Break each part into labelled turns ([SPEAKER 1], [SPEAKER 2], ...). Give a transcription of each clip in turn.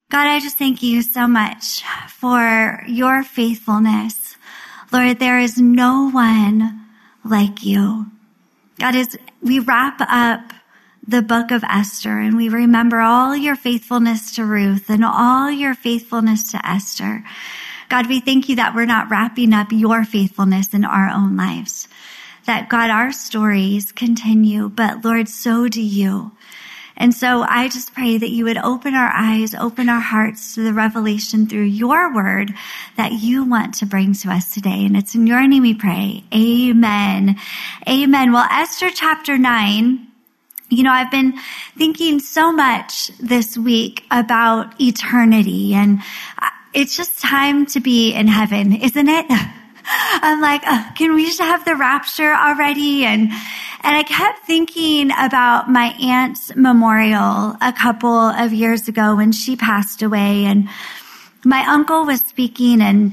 [SPEAKER 1] God, I just thank you so much for your faithfulness. Lord, there is no one like you. God, as we wrap up the book of Esther and we remember all your faithfulness to Ruth and all your faithfulness to Esther, God, we thank you that we're not wrapping up your faithfulness in our own lives. That, God, our stories continue, but Lord, so do you. And so I just pray that you would open our eyes, open our hearts to the revelation through your word that you want to bring to us today. And it's in your name we pray. Amen. Amen. Well, Esther chapter 9, I've been thinking so much this week about eternity, and it's just time to be in heaven, isn't it? I'm like, can we just have the rapture already? And I kept thinking about my aunt's memorial a couple of years ago when she passed away. And my uncle was speaking, and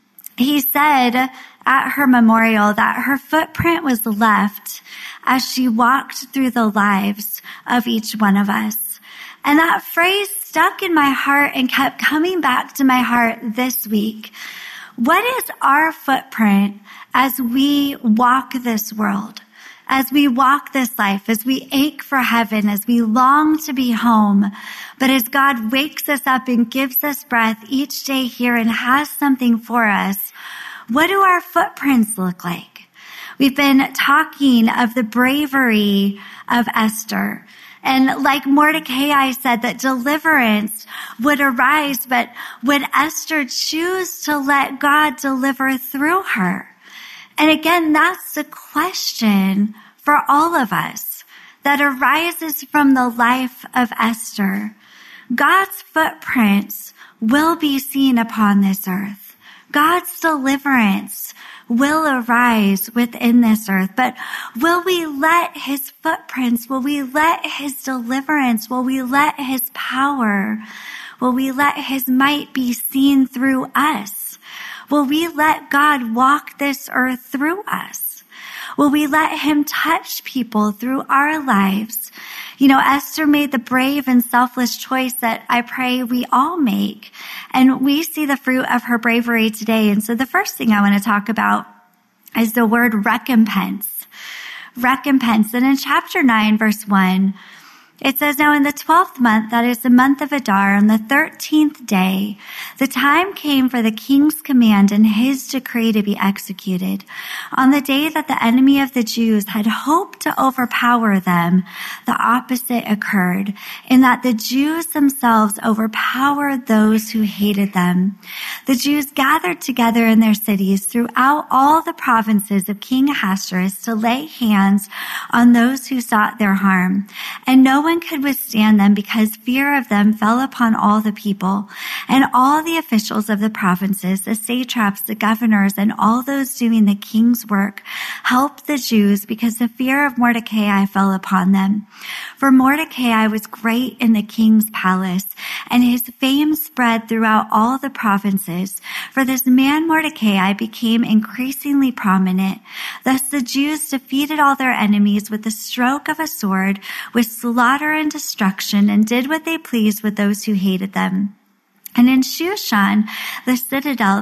[SPEAKER 1] he said at her memorial that her footprint was left as she walked through the lives of each one of us. And that phrase stuck in my heart and kept coming back to my heart this week. What is our footprint as we walk this world, as we walk this life, as we ache for heaven, as we long to be home, but as God wakes us up and gives us breath each day here and has something for us, what do our footprints look like? We've been talking of the bravery of Esther. And like Mordecai said, that deliverance would arise, but would Esther choose to let God deliver through her? And again, that's the question for all of us that arises from the life of Esther. God's footprints will be seen upon this earth. God's deliverance will arise within this earth. But will we let his footprints, will we let his deliverance, will we let his power, will we let his might be seen through us? Will we let God walk this earth through us? Will we let him touch people through our lives? Esther made the brave and selfless choice that I pray we all make. And we see the fruit of her bravery today. And so the first thing I want to talk about is the word recompense. Recompense. And in chapter 9, verse 1, it says, now in the 12th month, that is the month of Adar, on the 13th day, the time came for the king's command and his decree to be executed. On the day that the enemy of the Jews had hoped to overpower them, the opposite occurred, in that the Jews themselves overpowered those who hated them. The Jews gathered together in their cities throughout all the provinces of King Ahasuerus to lay hands on those who sought their harm. And no one could withstand them because fear of them fell upon all the people. And all the officials of the provinces, the satraps, the governors, and all those doing the king's work helped the Jews because the fear of Mordecai fell upon them. For Mordecai was great in the king's palace, and his fame spread throughout all the provinces. For this man Mordecai became increasingly prominent. Thus the Jews defeated all their enemies with the stroke of a sword, with slaughter and destruction, and did what they pleased with those who hated them. And in Shushan, the citadel,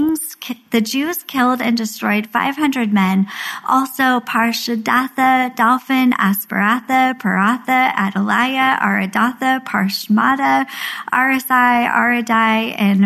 [SPEAKER 1] the Jews killed and destroyed 500 men. Also Parshadatha, Dalphon, Asparatha, Paratha, Adaliah, Aradatha, Parshmada, Arisai, Aradai, and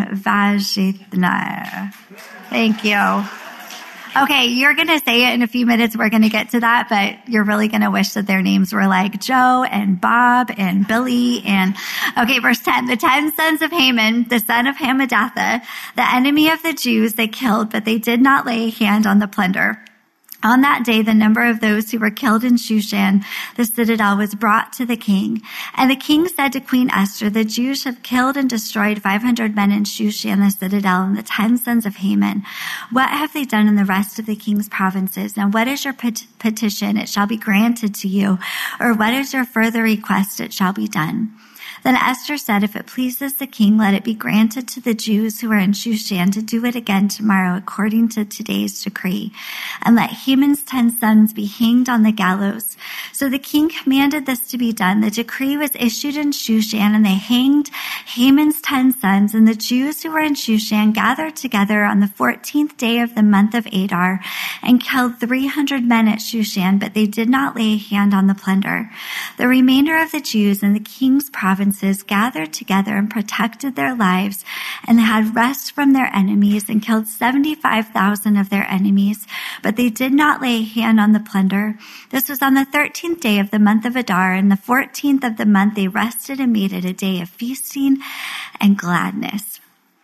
[SPEAKER 1] Vajithna. Thank you. Okay, you're going to say it in a few minutes. We're going to get to that, but you're really going to wish that their names were like Joe and Bob and Billy. And okay, verse 10, the 10 sons of Haman, the son of Hammedatha, the enemy of the Jews, they killed, but they did not lay a hand on the plunder. On that day, the number of those who were killed in Shushan, the citadel, was brought to the king. And the king said to Queen Esther, the Jews have killed and destroyed 500 men in Shushan, the citadel, and the 10 sons of Haman. What have they done in the rest of the king's provinces? Now, what is your petition? It shall be granted to you. Or what is your further request? It shall be done. Then Esther said, if it pleases the king, let it be granted to the Jews who are in Shushan to do it again tomorrow according to today's decree. And let Haman's 10 sons be hanged on the gallows. So the king commanded this to be done. The decree was issued in Shushan, and they hanged Haman's 10 sons and the Jews who were in Shushan gathered together on the 14th day of the month of Adar and killed 300 men at Shushan, but they did not lay a hand on the plunder. The remainder of the Jews in the king's provinces gathered together and protected their lives and had rest from their enemies and killed 75,000 of their enemies, but they did not lay a hand on the plunder. This was on the 13th day of the month of Adar, and the 14th of the month they rested and made it a day of feasting and gladness.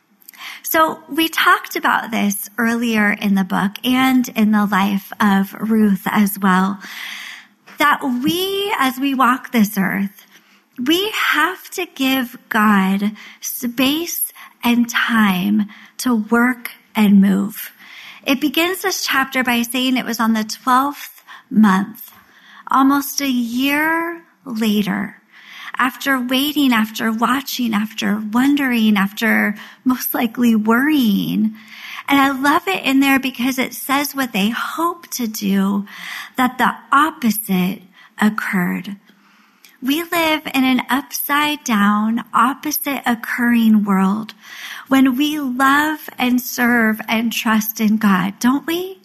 [SPEAKER 1] So we talked about this earlier in the book and in the life of Ruth as well, that we, as we walk this earth, we have to give God space and time to work and move. It begins this chapter by saying it was on the 12th month, almost a year later, after waiting, after watching, after wondering, after most likely worrying. And I love it in there because it says what they hoped to do, that the opposite occurred. We live in an upside down, opposite occurring world when we love and serve and trust in God, don't we?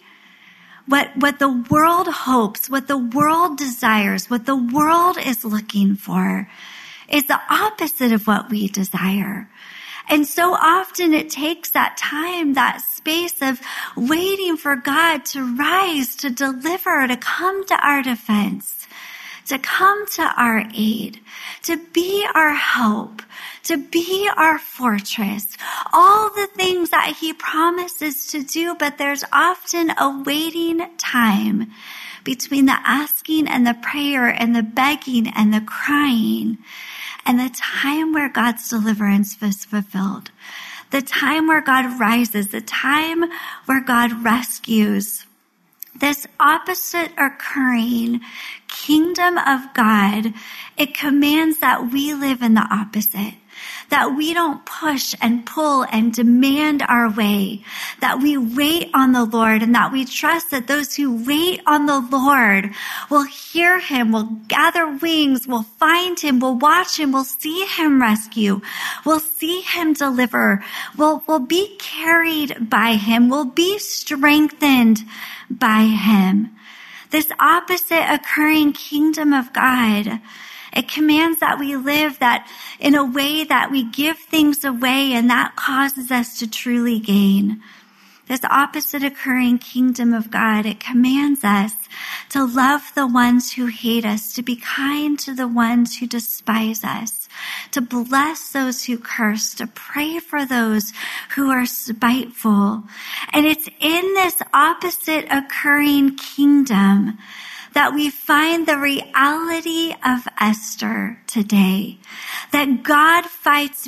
[SPEAKER 1] What the world hopes, what the world desires, what the world is looking for is the opposite of what we desire. And so often it takes that time, that space of waiting for God to rise, to deliver, to come to our defense, to come to our aid, to be our help, to be our fortress, all the things that he promises to do, but there's often a waiting time between the asking and the prayer and the begging and the crying and the time where God's deliverance was fulfilled, the time where God rises, the time where God rescues. This opposite occurring kingdom of God, it commands that we live in the opposite, that we don't push and pull and demand our way, that we wait on the Lord and that we trust that those who wait on the Lord will hear him, will gather wings, will find him, will watch him, will see him rescue, will see him deliver, will be carried by him, will be strengthened by him. This opposite occurring kingdom of God, it commands that we live that in a way that we give things away, and that causes us to truly gain. This opposite occurring kingdom of God, it commands us to love the ones who hate us, to be kind to the ones who despise us, to bless those who curse, to pray for those who are spiteful. And it's in this opposite occurring kingdom that we find the reality of Esther today, that God fights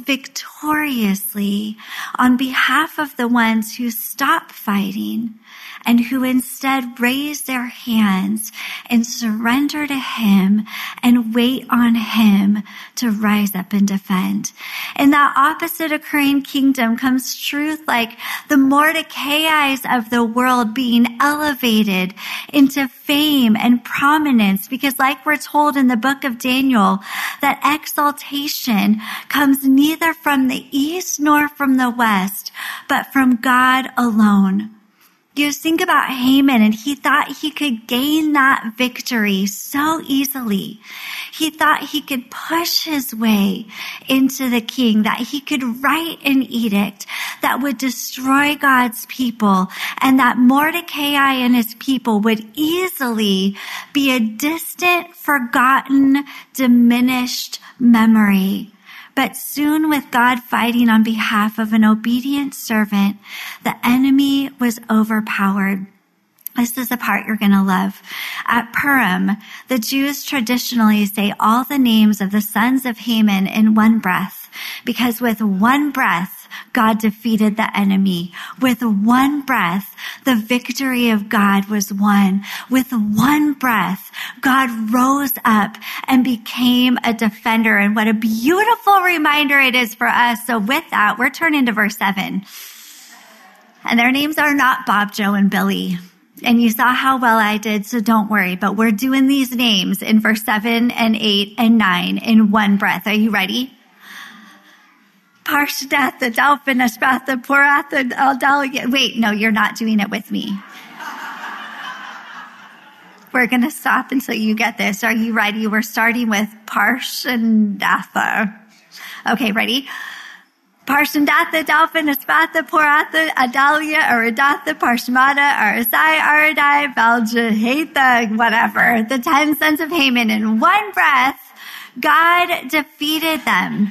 [SPEAKER 1] victoriously on behalf of the ones who stop fighting and who instead raise their hands and surrender to him and wait on him to rise up and defend. In that opposite occurring kingdom comes truth like the Mordecai's of the world being elevated into fame and prominence, because like we're told in the book of Daniel, that exaltation comes neither from the east nor from the west, but from God alone. You think about Haman, and he thought he could gain that victory so easily. He thought he could push his way into the king, that he could write an edict that would destroy God's people, and that Mordecai and his people would easily be a distant, forgotten, diminished memory. But soon, with God fighting on behalf of an obedient servant, the enemy was overpowered. This is the part you're going to love. At Purim, the Jews traditionally say all the names of the sons of Haman in one breath, because with one breath, God defeated the enemy. With one breath, the victory of God was won. With one breath, God rose up and became a defender. And what a beautiful reminder it is for us. So with that, we're turning to verse 7. And their names are not Bob, Joe, and Billy. And you saw how well I did, so don't worry. But we're doing these names in verse 7 and 8 and 9 in one breath. Are you ready? Parshadatha, Dalphon, Ashbatha, Poratha, Aldalia. Wait, no, you're not doing it with me. We're going to stop until you get this. Are you ready? We're starting with Parshadatha. Okay, ready? Parshandatha, Dalphon, Ashbatha, Poratha, Adalia, Aridatha, Parshmata, Arisai, Aradai, Valjahatha, whatever. The 10 sons of Haman. In one breath, God defeated them.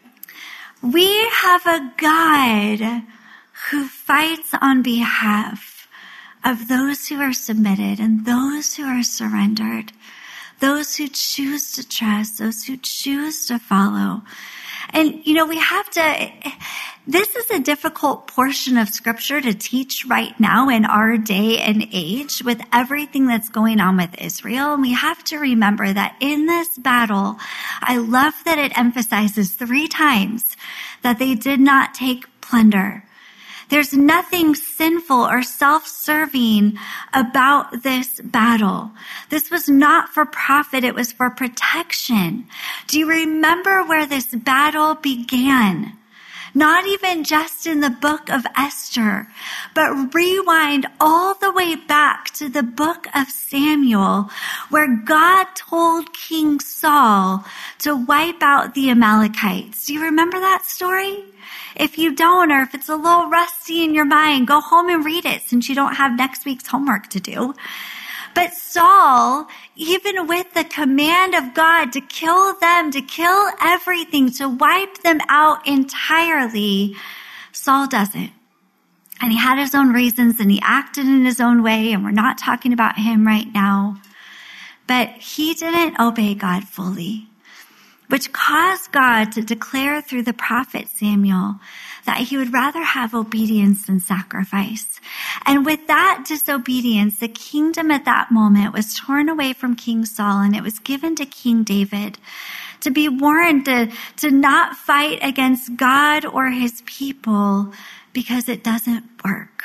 [SPEAKER 1] We have a God who fights on behalf of those who are submitted and those who are surrendered, those who choose to trust, those who choose to follow. And, we have to, this is a difficult portion of scripture to teach right now in our day and age with everything that's going on with Israel. And we have to remember that in this battle, I love that it emphasizes 3 times that they did not take plunder. There's nothing sinful or self-serving about this battle. This was not for profit. It was for protection. Do you remember where this battle began? Not even just in the book of Esther, but rewind all the way back to the book of Samuel, where God told King Saul to wipe out the Amalekites. Do you remember that story? If you don't, or if it's a little rusty in your mind, go home and read it since you don't have next week's homework to do. But Saul, even with the command of God to kill them, to kill everything, to wipe them out entirely, Saul doesn't. And he had his own reasons and he acted in his own way, and we're not talking about him right now. But he didn't obey God fully, which caused God to declare through the prophet Samuel that he would rather have obedience than sacrifice. And with that disobedience, the kingdom at that moment was torn away from King Saul, and it was given to King David to be warned to not fight against God or his people because it doesn't work.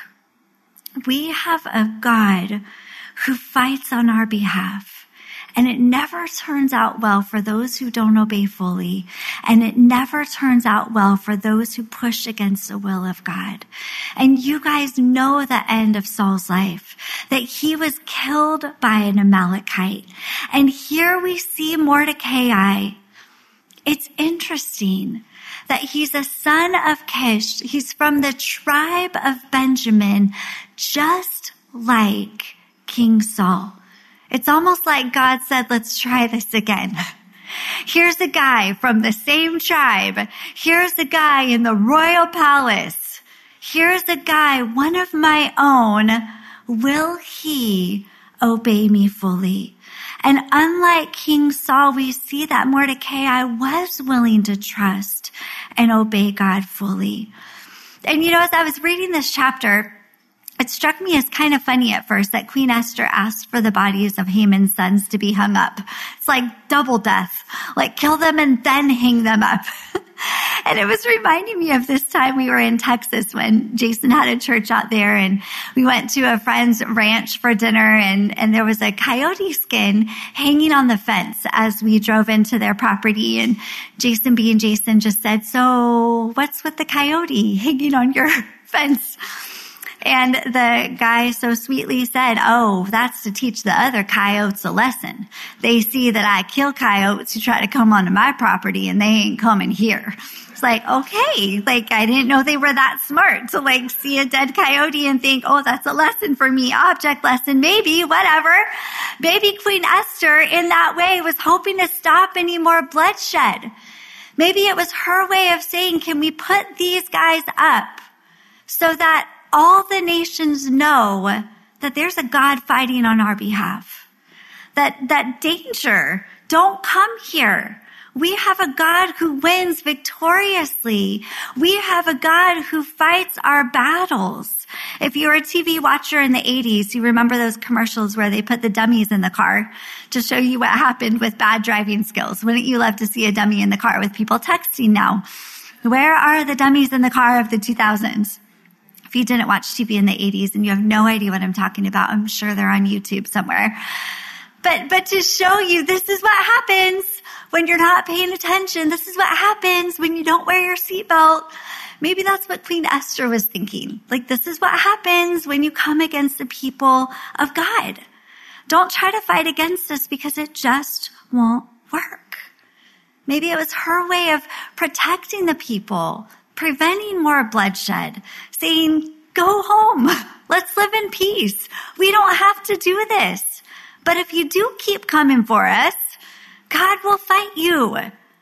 [SPEAKER 1] We have a God who fights on our behalf. And it never turns out well for those who don't obey fully. And it never turns out well for those who push against the will of God. And you guys know the end of Saul's life, that he was killed by an Amalekite. And here we see Mordecai. It's interesting that he's a son of Kish. He's from the tribe of Benjamin, just like King Saul. It's almost like God said, let's try this again. Here's a guy from the same tribe. Here's a guy in the royal palace. Here's a guy, one of my own. Will he obey me fully? And unlike King Saul, we see that Mordecai was willing to trust and obey God fully. And as I was reading this chapter, it struck me as kind of funny at first that Queen Esther asked for the bodies of Haman's sons to be hung up. It's like double death, like kill them and then hang them up. And it was reminding me of this time we were in Texas when Jason had a church out there, and we went to a friend's ranch for dinner, and there was a coyote skin hanging on the fence as we drove into their property. And Jason, being Jason, just said, "So what's with the coyote hanging on your fence?" And the guy so sweetly said, "Oh, that's to teach the other coyotes a lesson. They see that I kill coyotes who try to come onto my property, and they ain't coming here." It's like, okay, I didn't know they were that smart to see a dead coyote and think, oh, that's a lesson for me, object lesson, maybe, whatever. Maybe Queen Esther in that way was hoping to stop any more bloodshed. Maybe it was her way of saying, can we put these guys up so that all the nations know that there's a God fighting on our behalf? That danger, don't come here. We have a God who wins victoriously. We have a God who fights our battles. If you were a TV watcher in the 80s, you remember those commercials where they put the dummies in the car to show you what happened with bad driving skills. Wouldn't you love to see a dummy in the car with people texting now? Where are the dummies in the car of the 2000s? If you didn't watch TV in the 80s and you have no idea what I'm talking about, I'm sure they're on YouTube somewhere. But to show you, this is what happens when you're not paying attention. This is what happens when you don't wear your seatbelt. Maybe that's what Queen Esther was thinking. Like, this is what happens when you come against the people of God. Don't try to fight against this because it just won't work. Maybe it was her way of protecting the people, preventing more bloodshed, saying, go home. Let's live in peace. We don't have to do this. But if you do keep coming for us, God will fight you.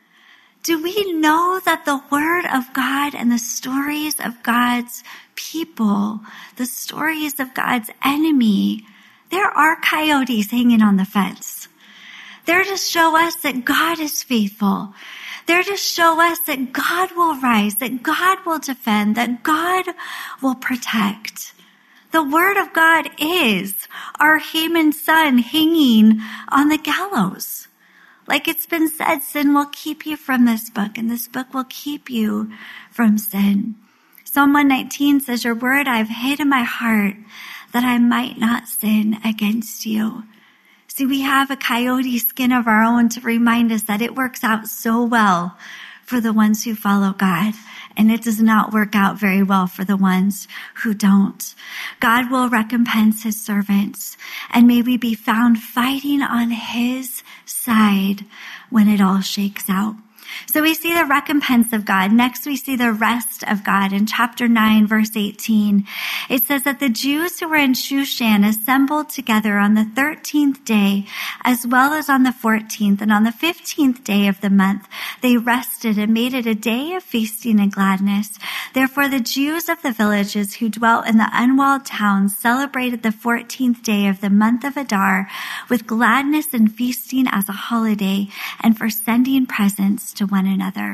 [SPEAKER 1] Do we know that the word of God and the stories of God's people, the stories of God's enemy, there are coyotes hanging on the fence. They're to show us that God is faithful. They're to show us that God will rise, that God will defend, that God will protect. The word of God is our Haman's son hanging on the gallows. Like it's been said, sin will keep you from this book, and this book will keep you from sin. Psalm 119 says, your word I've hid in my heart that I might not sin against you. See, we have a coyote skin of our own to remind us that it works out so well for the ones who follow God, and it does not work out very well for the ones who don't. God will recompense his servants, and may we be found fighting on his side when it all shakes out. So we see the recompense of God. Next, we see the rest of God. In chapter 9, verse 18, it says that the Jews who were in Shushan assembled together on the 13th day, as well as on the 14th. And on the 15th day of the month, they rested and made it a day of feasting and gladness. Therefore, the Jews of the villages who dwelt in the unwalled towns celebrated the 14th day of the month of Adar with gladness and feasting as a holiday, and for sending presents to one another.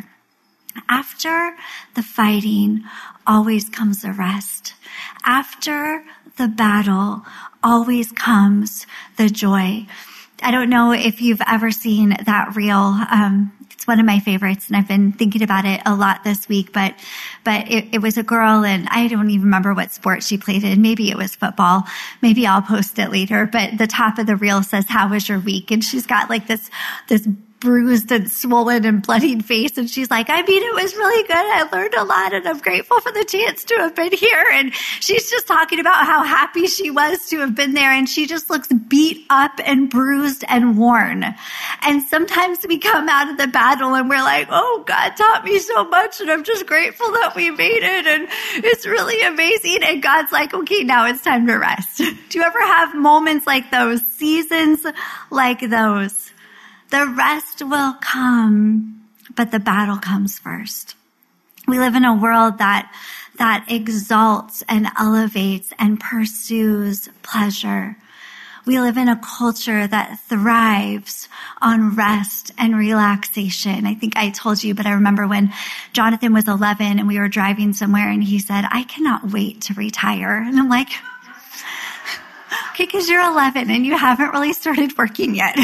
[SPEAKER 1] After the fighting always comes the rest. After the battle always comes the joy. I don't know if you've ever seen that reel. It's one of my favorites, and I've been thinking about it a lot this week, but it was a girl, and I don't even remember what sport she played in. Maybe it was football. Maybe I'll post it later, but the top of the reel says, how was your week? And she's got like this bruised and swollen and bloodied face. And she's like, I mean, it was really good. I learned a lot, and I'm grateful for the chance to have been here. And she's just talking about how happy she was to have been there. And she just looks beat up and bruised and worn. And sometimes we come out of the battle and we're like, oh, God taught me so much, and I'm just grateful that we made it. And it's really amazing. And God's like, okay, now it's time to rest. Do you ever have moments like those, seasons like those? The rest will come, but the battle comes first. We live in a world that exalts and elevates and pursues pleasure. We live in a culture that thrives on rest and relaxation. I think I told you, but I remember when Jonathan was 11 and we were driving somewhere and he said, I cannot wait to retire. And I'm like, okay, because you're 11 and you haven't really started working yet.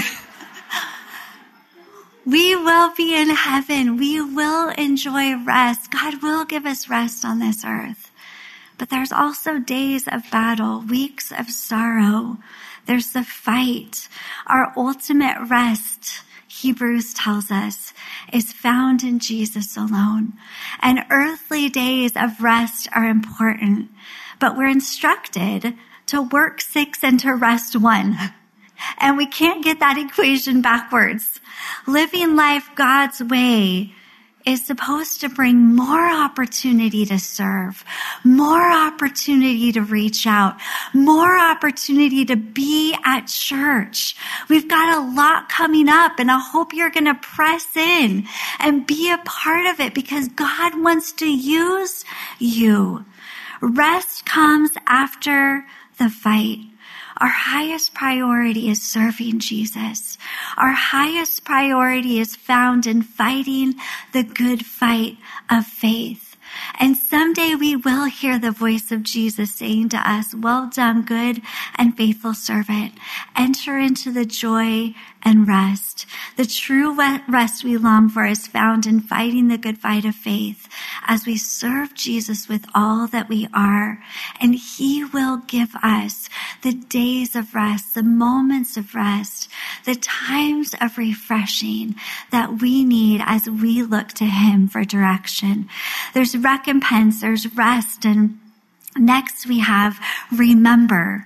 [SPEAKER 1] We will be in heaven. We will enjoy rest. God will give us rest on this earth. But there's also days of battle, weeks of sorrow. There's the fight. Our ultimate rest, Hebrews tells us, is found in Jesus alone. And earthly days of rest are important, but we're instructed to work 6 and to rest 1. And we can't get that equation backwards. Living life God's way is supposed to bring more opportunity to serve, more opportunity to reach out, more opportunity to be at church. We've got a lot coming up, and I hope you're going to press in and be a part of it because God wants to use you. Rest comes after the fight. Our highest priority is serving Jesus. Our highest priority is found in fighting the good fight of faith. And someday we will hear the voice of Jesus saying to us, well done, good and faithful servant. Enter into the joy and rest. The true rest we long for is found in fighting the good fight of faith as we serve Jesus with all that we are. And he will give us the days of rest, the moments of rest the times of refreshing that we need as we look to him for direction. There's recompense, there's rest, and next we have remember.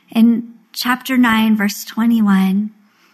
[SPEAKER 1] In chapter 9, verse 21,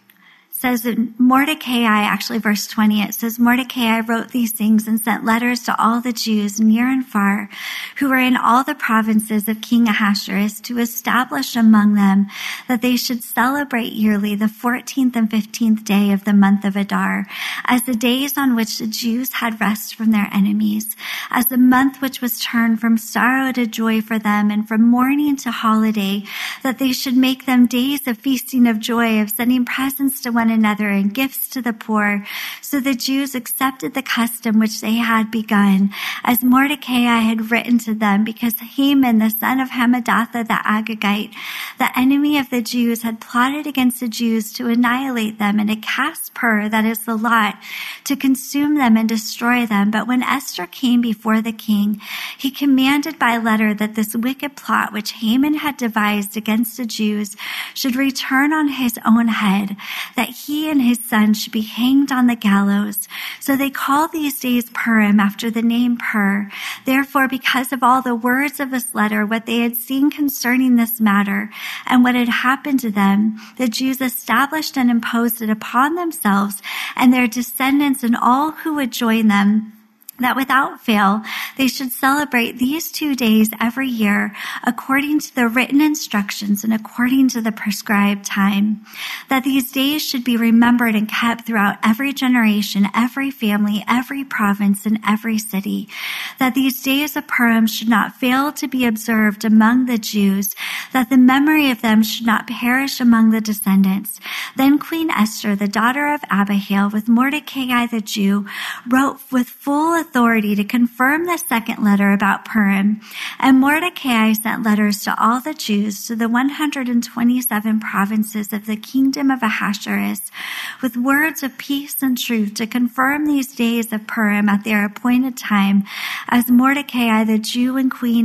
[SPEAKER 1] says that Mordecai, actually verse 20, it says, Mordecai wrote these things and sent letters to all the Jews near and far who were in all the provinces of King Ahasuerus to establish among them that they should celebrate yearly the 14th and 15th day of the month of Adar as the days on which the Jews had rest from their enemies, as the month which was turned from sorrow to joy for them and from mourning to holiday, that they should make them days of feasting of joy, of sending presents to one another and gifts to the poor. So the Jews accepted the custom which they had begun, as Mordecai had written to them, because Haman, the son of Hammedatha the Agagite, the enemy of the Jews, had plotted against the Jews to annihilate them and to cast pur, that is the lot, to consume them and destroy them. But when Esther came before the king, he commanded by letter that this wicked plot which Haman had devised against the Jews should return on his own head, that he and his son should be hanged on the gallows. So they call these days Purim, after the name Pur. Therefore, because of all the words of this letter, what they had seen concerning this matter, and what had happened to them, the Jews established and imposed it upon themselves and their descendants and all who would join them, that without fail they should celebrate these 2 days every year according to the written instructions and according to the prescribed time, that these days should be remembered and kept throughout every generation, every family, every province, and every city, that these days of Purim should not fail to be observed among the Jews, that the memory of them should not perish among the descendants. Then Queen Esther, the daughter of Abihail, with Mordecai the Jew, wrote with full authority to confirm the second letter about Purim. And Mordecai sent letters to all the Jews, to the 127 provinces of the kingdom of Ahasuerus, with words of peace and truth to confirm these days of Purim at their appointed time, as Mordecai the Jew and Queen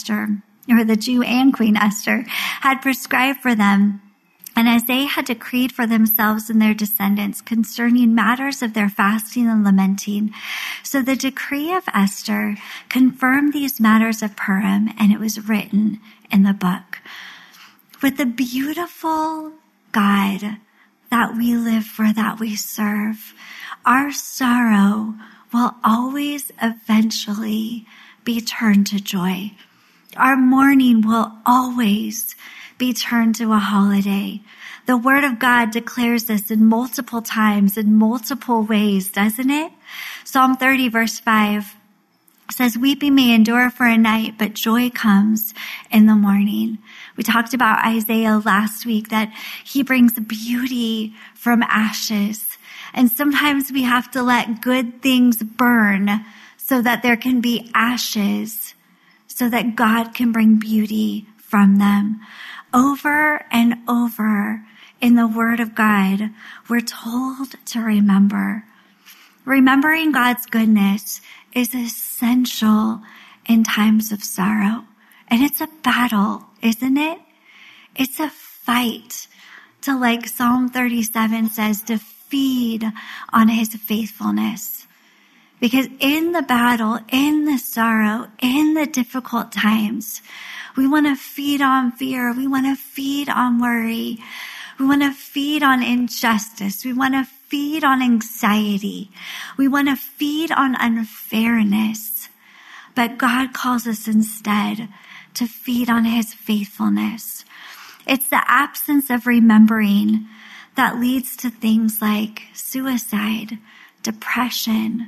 [SPEAKER 1] Esther had prescribed for them, and as they had decreed for themselves and their descendants concerning matters of their fasting and lamenting. So the decree of Esther confirmed these matters of Purim, and it was written in the book. With the beautiful God that we live for, that we serve, our sorrow will always eventually be turned to joy. Our mourning will always be turned to a holiday. The word of God declares this in multiple times, in multiple ways, doesn't it? Psalm 30 verse 5 says, weeping may endure for a night, but joy comes in the morning. We talked about Isaiah last week, that he brings beauty from ashes. And sometimes we have to let good things burn so that there can be ashes, so that God can bring beauty from them. Over and over in the Word of God, we're told to remember. Remembering God's goodness is essential in times of sorrow. And it's a battle, isn't it? It's a fight to, like Psalm 37 says, to feed on his faithfulness. Because in the battle, in the sorrow, in the difficult times, we want to feed on fear. We want to feed on worry. We want to feed on injustice. We want to feed on anxiety. We want to feed on unfairness. But God calls us instead to feed on his faithfulness. It's the absence of remembering that leads to things like suicide, depression,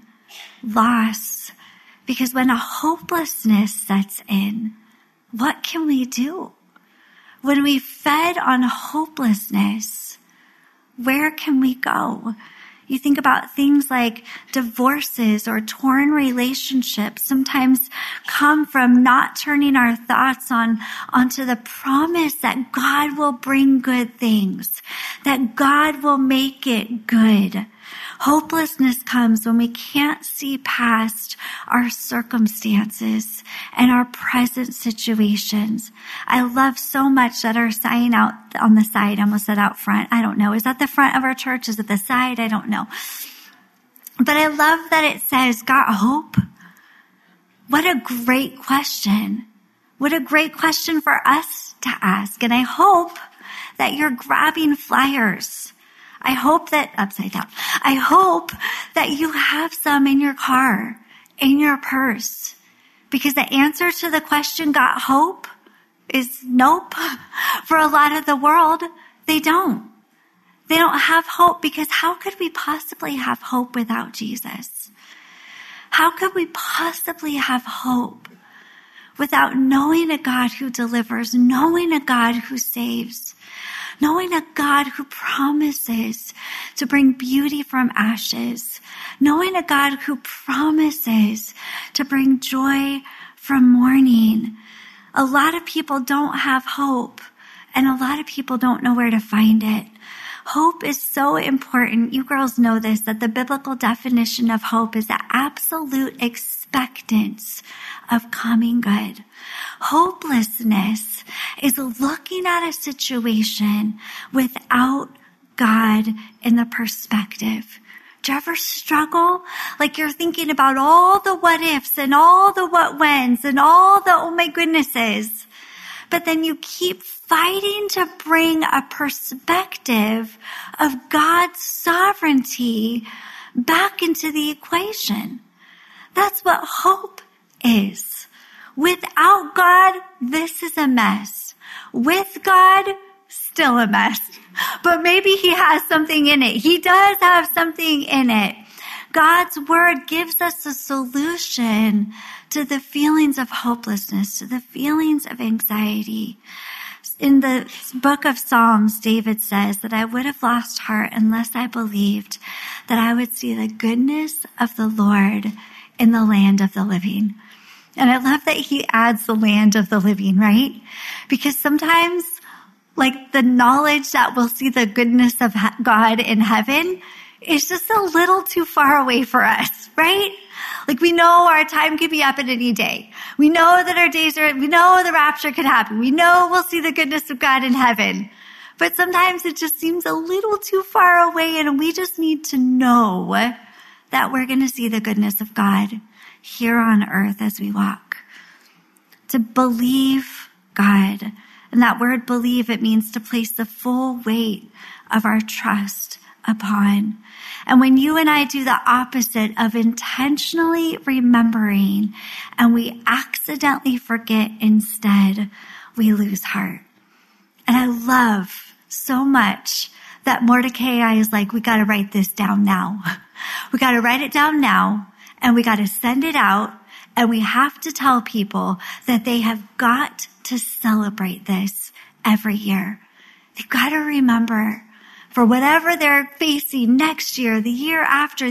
[SPEAKER 1] loss. Because when a hopelessness sets in, what can we do? When we fed on hopelessness, where can we go? You think about things like divorces or torn relationships sometimes come from not turning our thoughts onto the promise that God will bring good things, that God will make it good. Hopelessness comes when we can't see past our circumstances and our present situations. I love so much that our sign out on the side, I almost said out front. I don't know. Is that the front of our church? Is it the side? I don't know. But I love that it says, got hope? What a great question. What a great question for us to ask. And I hope that you're grabbing flyers. I hope that, upside down, I hope that you have some in your car, in your purse. Because the answer to the question, got hope, is nope. For a lot of the world, they don't. They don't have hope, because how could we possibly have hope without Jesus? How could we possibly have hope without knowing a God who delivers, knowing a God who saves, knowing a God who promises to bring beauty from ashes, knowing a God who promises to bring joy from mourning? A lot of people don't have hope, and a lot of people don't know where to find it. Hope is so important. You girls know this, that the biblical definition of hope is the absolute expectance of coming good. Hopelessness is looking at a situation without God in the perspective. Do you ever struggle? Like you're thinking about all the what ifs and all the what whens and all the oh my goodnesses. But then you keep fighting to bring a perspective of God's sovereignty back into the equation. That's what hope is. Without God, this is a mess. With God, still a mess. But maybe he has something in it. He does have something in it. God's word gives us a solution to the feelings of hopelessness, to the feelings of anxiety. In the book of Psalms, David says that I would have lost heart unless I believed that I would see the goodness of the Lord in the land of the living. And I love that he adds the land of the living, right? Because sometimes, like the knowledge that we'll see the goodness of God in heaven is just a little too far away for us, right? Like we know our time could be up at any day. We know that our days we know the rapture could happen. We know we'll see the goodness of God in heaven. But sometimes it just seems a little too far away, and we just need to know that we're going to see the goodness of God here on earth as we walk. To believe God. And that word believe, it means to place the full weight of our trust upon. And when you and I do the opposite of intentionally remembering and we accidentally forget instead, we lose heart. And I love so much that Mordecai is like, we got to write this down now. We got to write it down now, and we got to send it out, and we have to tell people that they have got to celebrate this every year. They've got to remember, for whatever they're facing next year, the year after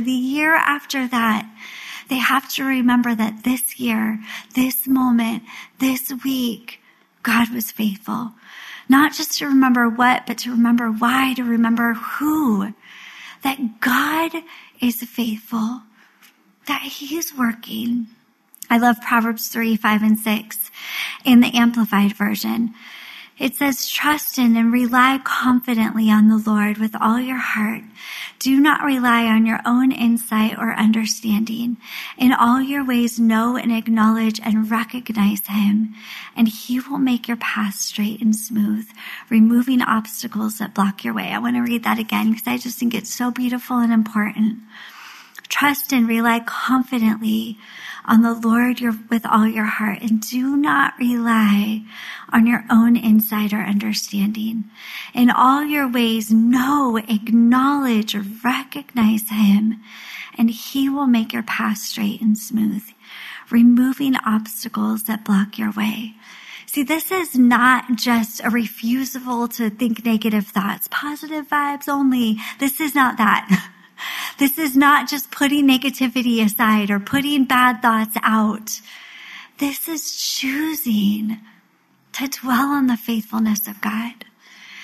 [SPEAKER 1] that, they have to remember that this year, this moment, this week, God was faithful. Not just to remember what, but to remember why, to remember who. That God is faithful, that he is working. I love Proverbs 3, 5, and 6 in the Amplified Version. It says, trust in and rely confidently on the Lord with all your heart. Do not rely on your own insight or understanding. In all your ways, know and acknowledge and recognize him, and he will make your path straight and smooth, removing obstacles that block your way. I want to read that again because I just think it's so beautiful and important. Trust and rely confidently on the Lord with all your heart, and do not rely on your own insight or understanding. In all your ways, know, acknowledge, or recognize him, and he will make your path straight and smooth, removing obstacles that block your way. See, this is not just a refusal to think negative thoughts, positive vibes only. This is not that. This is not just putting negativity aside or putting bad thoughts out. This is choosing to dwell on the faithfulness of God.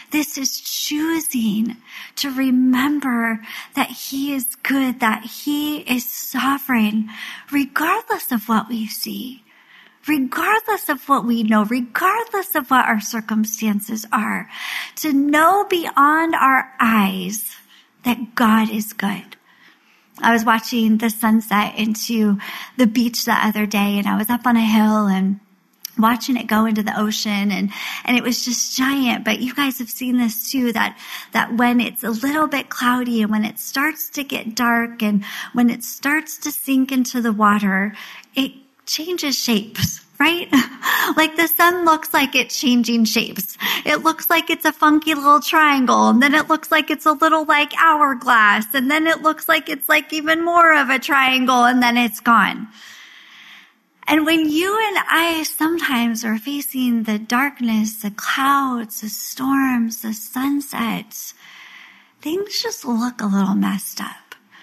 [SPEAKER 1] This is choosing to remember that he is good, that he is sovereign, regardless of what we see, regardless of what we know, regardless of what our circumstances are, to know beyond our eyes that God is good. I was watching the sunset into the beach the other day, and I was up on a hill and watching it go into the ocean, and it was just giant. But you guys have seen this too, that when it's a little bit cloudy and when it starts to get dark and when it starts to sink into the water, it changes shapes, right? Like the sun looks like it's changing shapes. It looks like it's a funky little triangle, and then it looks like it's a little like hourglass, and then it looks like it's like even more of a triangle, and then it's gone. And when you and I sometimes are facing the darkness, the clouds, the storms, the sunsets, things just look a little messed up.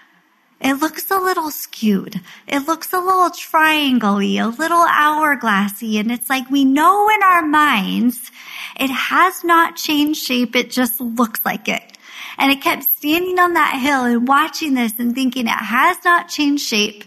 [SPEAKER 1] It looks a little skewed. It looks a little triangle-y, a little hourglassy. And it's like we know in our minds it has not changed shape. It just looks like it. And I kept standing on that hill and watching this and thinking it has not changed shape.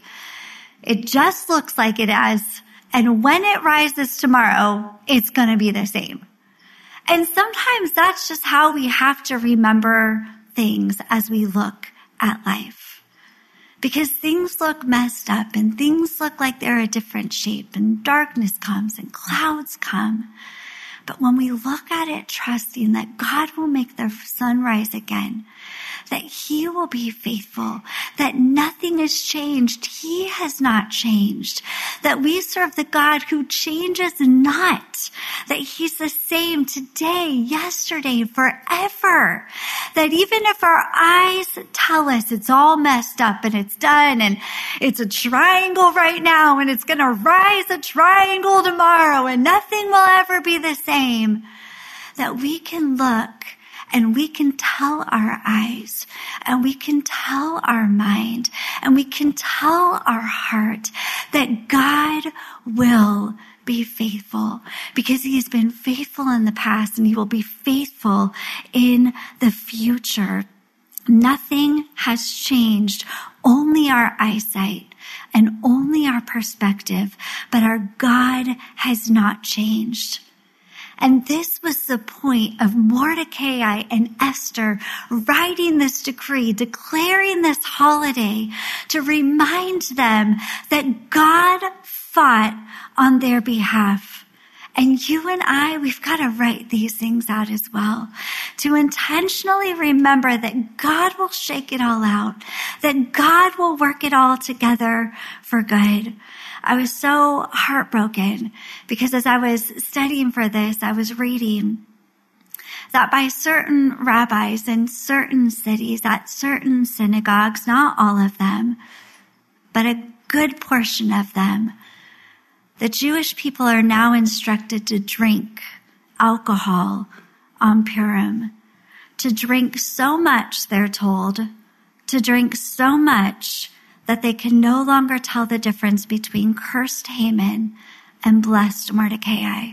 [SPEAKER 1] It just looks like it has. And when it rises tomorrow, it's going to be the same. And sometimes that's just how we have to remember things as we look at life. Because things look messed up and things look like they're a different shape and darkness comes and clouds come. But when we look at it trusting that God will make the sun rise again, that he will be faithful, that nothing has changed. He has not changed. That we serve the God who changes not. That he's the same today, yesterday, forever. That even if our eyes tell us it's all messed up and it's done and it's a triangle right now and it's going to rise a triangle tomorrow and nothing will ever be the same, that we can look and we can tell our eyes, and we can tell our mind, and we can tell our heart that God will be faithful, because he has been faithful in the past and he will be faithful in the future. Nothing has changed, only our eyesight and only our perspective, but our God has not changed. And this was the point of Mordecai and Esther writing this decree, declaring this holiday to remind them that God fought on their behalf. And you and I, we've got to write these things out as well, to intentionally remember that God will shake it all out, that God will work it all together for good. I was so heartbroken because as I was studying for this, I was reading that by certain rabbis in certain cities, at certain synagogues, not all of them, but a good portion of them, the Jewish people are now instructed to drink alcohol on Purim, to drink so much, they're told, to drink so much that they can no longer tell the difference between cursed Haman and blessed Mordecai.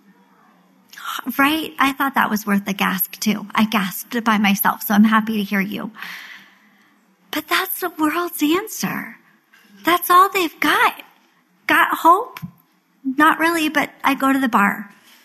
[SPEAKER 1] Right? I thought that was worth a gasp too. I gasped by myself, so I'm happy to hear you. But that's the world's answer. That's all they've got. Got hope? Not really, but I go to the bar.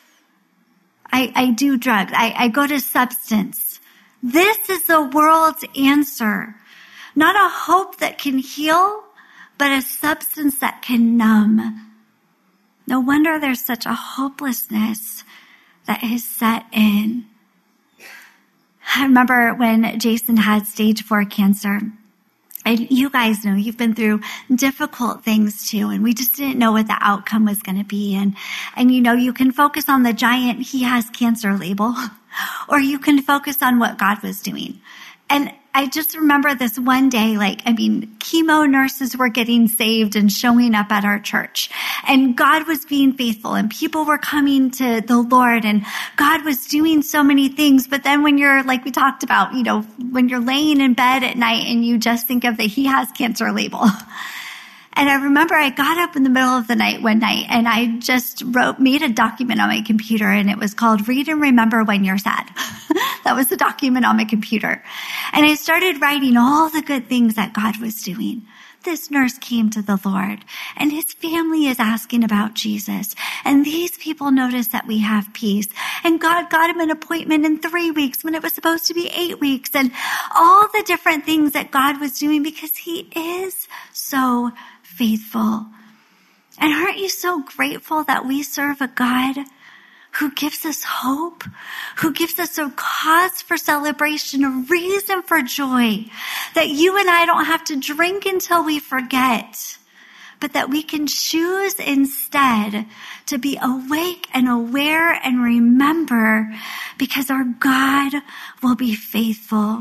[SPEAKER 1] I do drugs. I go to substance. This is the world's answer. Not a hope that can heal, but a substance that can numb. No wonder there's such a hopelessness that is set in. I remember when Jason had stage 4 cancer. And you guys know you've been through difficult things too, and we just didn't know what the outcome was going to be. And you know, you can focus on the giant "he has cancer" label, or you can focus on what God was doing. And I just remember this one day, chemo nurses were getting saved and showing up at our church. And God was being faithful and people were coming to the Lord and God was doing so many things. But then when you're, like we talked about, when you're laying in bed at night and you just think of the "he has cancer" label. And I remember I got up in the middle of the night one night and I just made a document on my computer, and it was called Read and Remember When You're Sad. That was the document on my computer. And I started writing all the good things that God was doing. This nurse came to the Lord, and his family is asking about Jesus. And these people notice that we have peace. And God got him an appointment in 3 weeks when it was supposed to be 8 weeks. And all the different things that God was doing, because he is so faithful. And aren't you so grateful that we serve a God who gives us hope, who gives us a cause for celebration, a reason for joy, that you and I don't have to drink until we forget, but that we can choose instead to be awake and aware and remember, because our God will be faithful.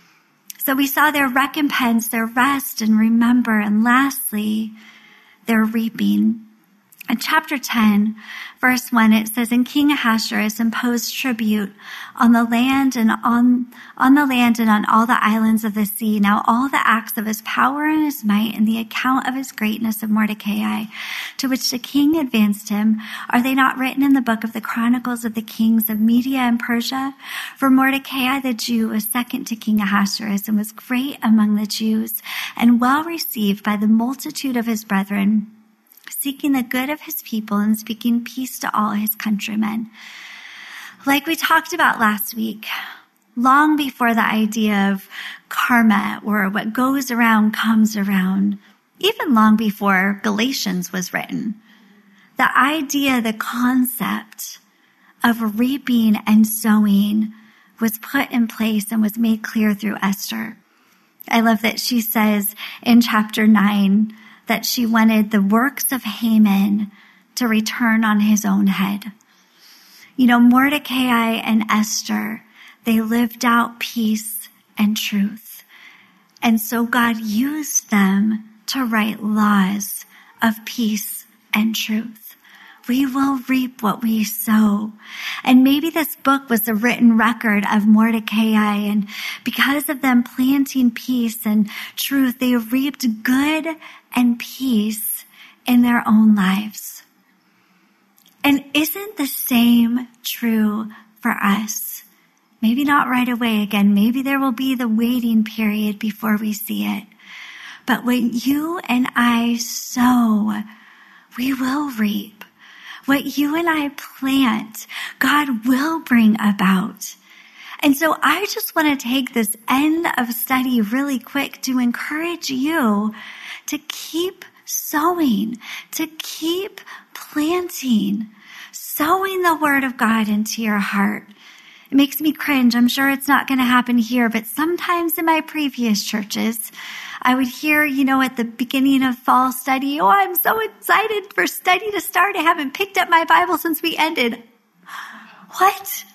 [SPEAKER 1] So we saw their recompense, their rest and remember, and lastly, their reaping. In chapter 10, verse 1, it says, "And King Ahasuerus imposed tribute on the land and on the land and on all the islands of the sea. Now all the acts of his power and his might and the account of his greatness of Mordecai, to which the king advanced him, are they not written in the book of the chronicles of the kings of Media and Persia? For Mordecai the Jew was second to King Ahasuerus and was great among the Jews and well received by the multitude of his brethren, seeking the good of his people and speaking peace to all his countrymen." Like we talked about last week, long before the idea of karma, or what goes around comes around, even long before Galatians was written, the idea, the concept of reaping and sowing was put in place and was made clear through Esther. I love that she says in chapter 9, that she wanted the works of Haman to return on his own head. You know, Mordecai and Esther, they lived out peace and truth. And so God used them to write laws of peace and truth. We will reap what we sow. And maybe this book was a written record of Mordecai, and because of them planting peace and truth, they reaped good and peace in their own lives. And isn't the same true for us? Maybe not right away again. Maybe there will be the waiting period before we see it. But when you and I sow, we will reap. What you and I plant, God will bring about. And so I just want to take this end of study really quick to encourage you to keep sowing, to keep planting, sowing the word of God into your heart. It makes me cringe. I'm sure it's not going to happen here, but sometimes in my previous churches, I would hear, at the beginning of fall study, "Oh, I'm so excited for study to start. I haven't picked up my Bible since we ended." What?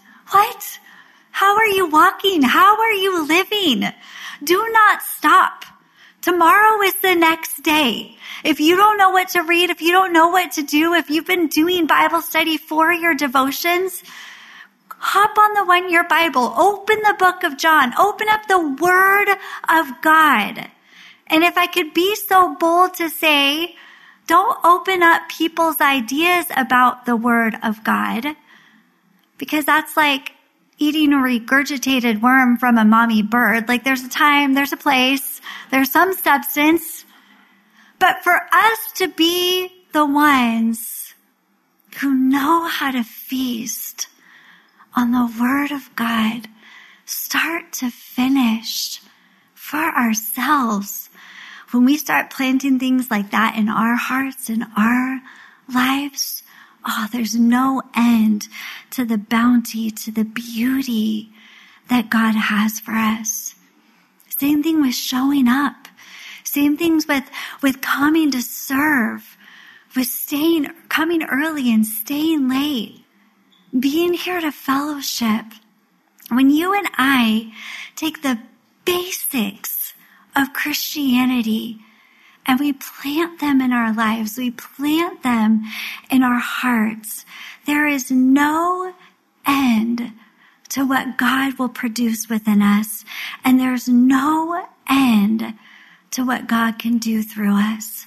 [SPEAKER 1] How are you walking? How are you living? Do not stop. Tomorrow is the next day. If you don't know what to read, if you don't know what to do, if you've been doing Bible study for your devotions, hop on the One Year Bible. Open the book of John. Open up the Word of God. And if I could be so bold to say, don't open up people's ideas about the Word of God, because that's like eating a regurgitated worm from a mommy bird. Like, there's a time, there's a place, there's some substance. But for us to be the ones who know how to feast on the Word of God, start to finish, for ourselves, when we start planting things like that in our hearts, in our lives, there's no end to the bounty, to the beauty that God has for us. Same thing with showing up. Same things with coming to serve, with coming early and staying late, being here to fellowship. When you and I take the basics of Christianity and we plant them in our lives, we plant them in our hearts, there is no end to what God will produce within us, and there's no end to what God can do through us.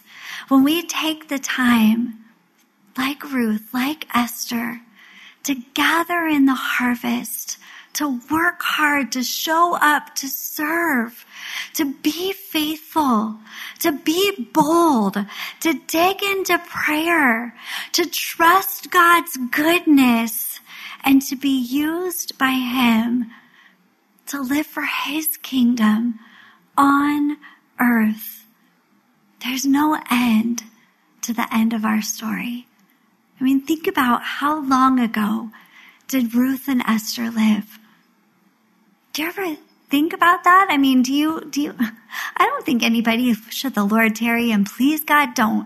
[SPEAKER 1] when we take the time, like Ruth, like Esther, to gather in the harvest, to work hard, to show up, to serve, to be faithful, to be bold, to dig into prayer, to trust God's goodness, and to be used by Him to live for His kingdom on earth. There's no end to the end of our story. I mean, think about how long ago did Ruth and Esther live? Do you ever think about that? I mean, do you, I don't think anybody should the Lord tarry, and please God, don't.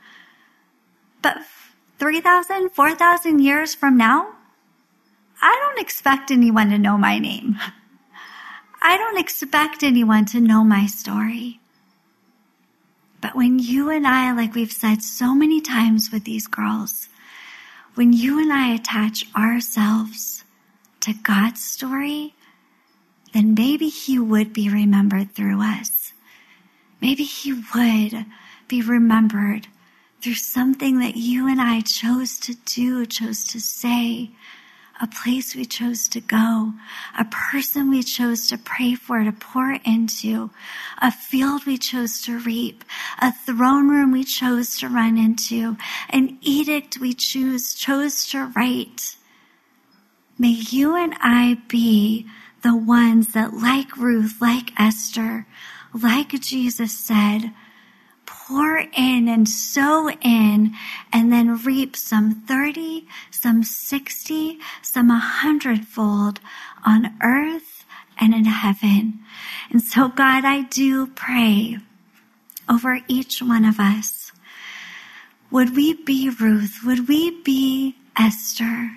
[SPEAKER 1] But 3,000, 4,000 years from now, I don't expect anyone to know my name. I don't expect anyone to know my story. But when you and I, like we've said so many times with these girls, when you and I attach ourselves to God's story, then maybe He would be remembered through us. Maybe He would be remembered through something that you and I chose to do, chose to say, a place we chose to go, a person we chose to pray for, to pour into, a field we chose to reap, a throne room we chose to run into, an edict we chose to write. May you and I be the ones that, like Ruth, like Esther, like Jesus said, pour in and sow in, and then reap some 30, some 60, some 100-fold on earth and in heaven. And so, God, I do pray over each one of us. Would we be Ruth? Would we be Esther?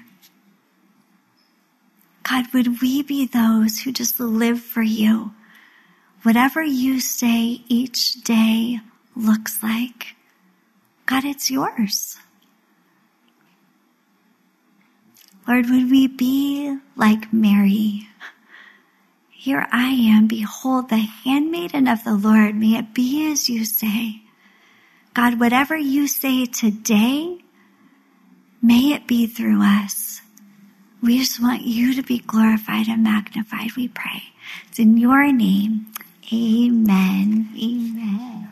[SPEAKER 1] God, would we be those who just live for you? Whatever you say each day looks like, God, it's yours. Lord, would we be like Mary? Here I am, behold, the handmaiden of the Lord. May it be as you say. God, whatever you say today, may it be through us. We just want you to be glorified and magnified, we pray. It's in your name. Amen. Amen.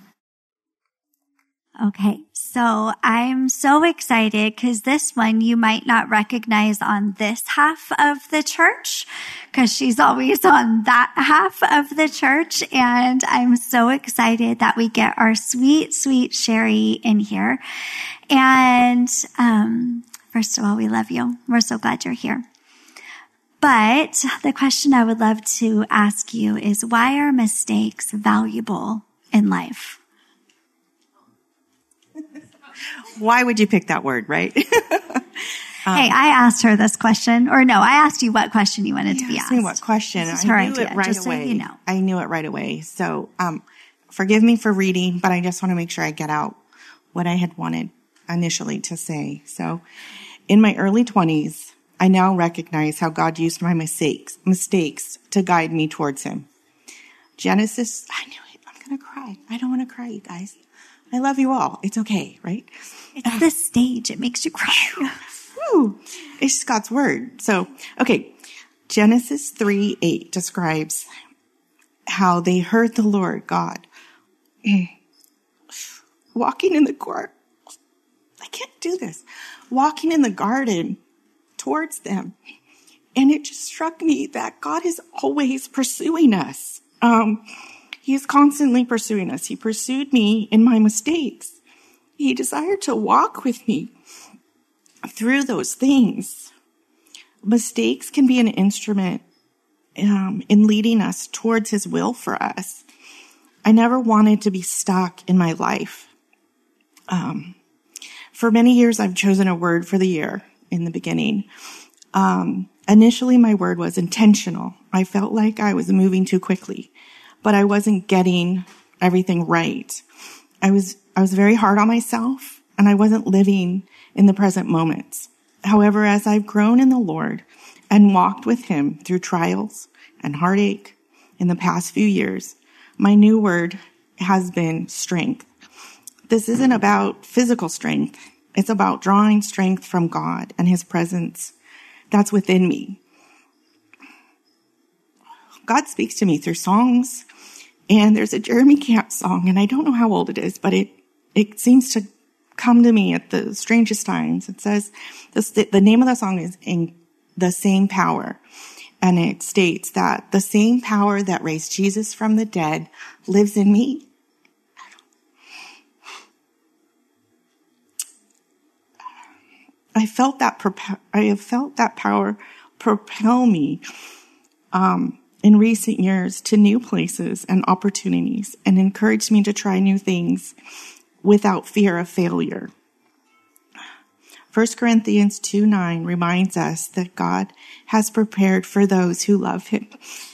[SPEAKER 1] Okay, so I'm so excited because this one you might not recognize on this half of the church because she's always on that half of the church. And I'm so excited that we get our sweet, sweet Sherry in here. And first of all, we love you. We're so glad you're here. But the question I would love to ask you is, why are mistakes valuable in life?
[SPEAKER 2] Why would you pick that word, right?
[SPEAKER 1] Hey, I asked her this question, or no, I asked you what question you wanted to be asked.
[SPEAKER 2] Ask me what question.
[SPEAKER 1] This is her
[SPEAKER 2] I knew
[SPEAKER 1] idea,
[SPEAKER 2] it right
[SPEAKER 1] just
[SPEAKER 2] away.
[SPEAKER 1] So you know.
[SPEAKER 2] I knew it right away. So, forgive me for reading, but I just want to make sure I get out what I had wanted initially to say. So, in my early 20s, I now recognize how God used my mistakes to guide me towards Him. Genesis, I knew it. I'm going to cry. I don't want to cry, you guys. I love you all. It's okay, right?
[SPEAKER 1] It's the stage. It makes you cry.
[SPEAKER 2] Whew. It's God's word. So, okay. Genesis 3:8 describes how they heard the Lord God walking in the garden. I can't do this. Walking in the garden towards them. And it just struck me that God is always pursuing us. He is constantly pursuing us. He pursued me in my mistakes. He desired to walk with me through those things. Mistakes can be an instrument in leading us towards His will for us. I never wanted to be stuck in my life. For many years, I've chosen a word for the year in the beginning. Initially, my word was intentional. I felt like I was moving too quickly, but I wasn't getting everything right. I was very hard on myself, and I wasn't living in the present moments. However, as I've grown in the Lord and walked with Him through trials and heartache in the past few years, my new word has been strength. This isn't about physical strength. It's about drawing strength from God and his presence that's within me. God speaks to me through songs, and there's a Jeremy Camp song, and I don't know how old it is, but it seems to come to me at the strangest times. It says, the name of the song is In the Same Power, and it states that the same power that raised Jesus from the dead lives in me. I have felt that power propel me in recent years to new places and opportunities, and encouraged me to try new things without fear of failure. 1 Corinthians 2:9 reminds us that God has prepared for those who love him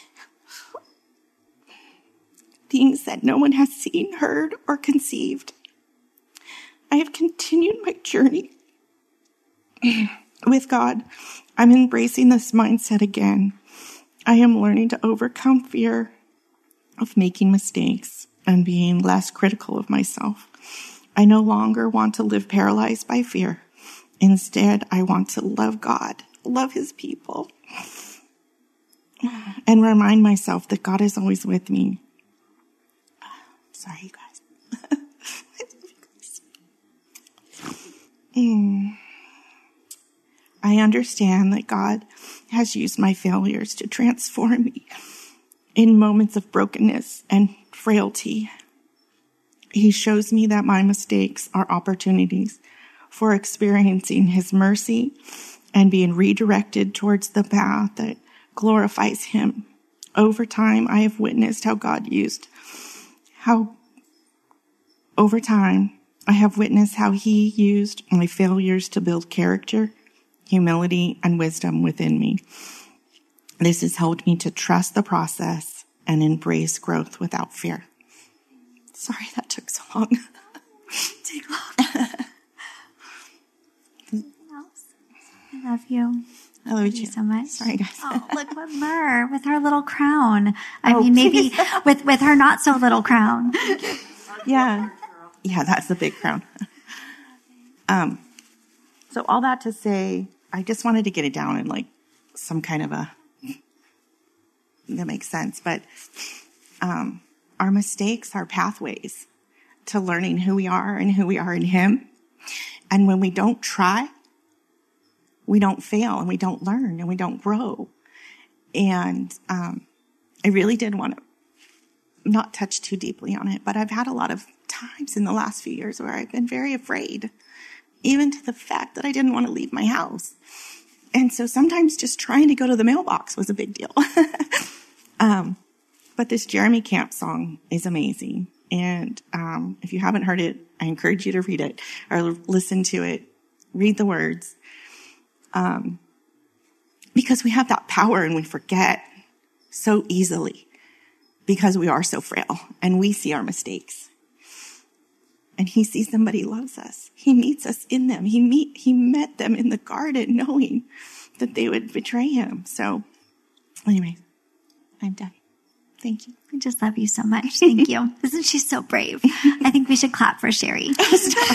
[SPEAKER 2] things that no one has seen, heard, or conceived. I have continued my journey with God. I'm embracing this mindset again. I am learning to overcome fear of making mistakes and being less critical of myself. I no longer want to live paralyzed by fear. Instead, I want to love God, love his people, and remind myself that God is always with me. Sorry, you guys. I understand that God has used my failures to transform me in moments of brokenness and frailty. He shows me that my mistakes are opportunities for experiencing his mercy and being redirected towards the path that glorifies him. Over time, I have witnessed how he used my failures to build character, humility, and wisdom within me. This has helped me to trust the process and embrace growth without fear. Sorry that took so long.
[SPEAKER 1] Take long. I love you.
[SPEAKER 2] I love
[SPEAKER 1] you so much.
[SPEAKER 2] Sorry, guys.
[SPEAKER 1] Oh, look what Myrrh with her little crown. I mean, maybe with her not so little crown.
[SPEAKER 2] Yeah, that's the big crown. So all that to say, I just wanted to get it down in like some kind of that makes sense. But our mistakes are pathways to learning who we are and who we are in him. And when we don't try, we don't fail, and we don't learn, and we don't grow. And I really did want to not touch too deeply on it, but I've had a lot of times in the last few years where I've been very afraid, even to the fact that I didn't want to leave my house. And so sometimes just trying to go to the mailbox was a big deal. But this Jeremy Camp song is amazing. And if you haven't heard it, I encourage you to read it or listen to it. Read the words. Because we have that power and we forget so easily because we are so frail and we see our mistakes. And he sees them, but he loves us. He meets us in them. He met them in the garden knowing that they would betray him. So anyway, I'm done. Thank you.
[SPEAKER 1] I just love you so much. Thank you. Isn't she so brave? I think we should clap for Sherry. And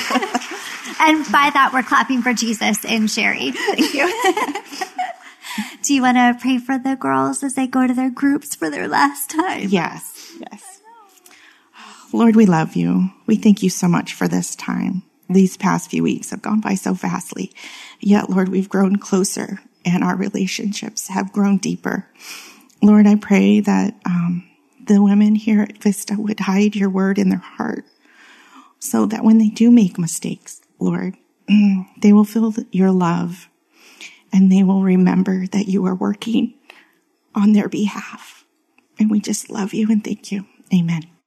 [SPEAKER 1] by that, we're clapping for Jesus in Sherry.
[SPEAKER 2] Thank you.
[SPEAKER 1] Do you want to pray for the girls as they go to their groups for their last time?
[SPEAKER 2] Yes. Lord, we love you. We thank you so much for this time. These past few weeks have gone by so fastly. Yet, Lord, we've grown closer and our relationships have grown deeper. Lord, I pray that the women here at Vista would hide your word in their heart so that when they do make mistakes, Lord, they will feel your love and they will remember that you are working on their behalf. And we just love you and thank you. Amen.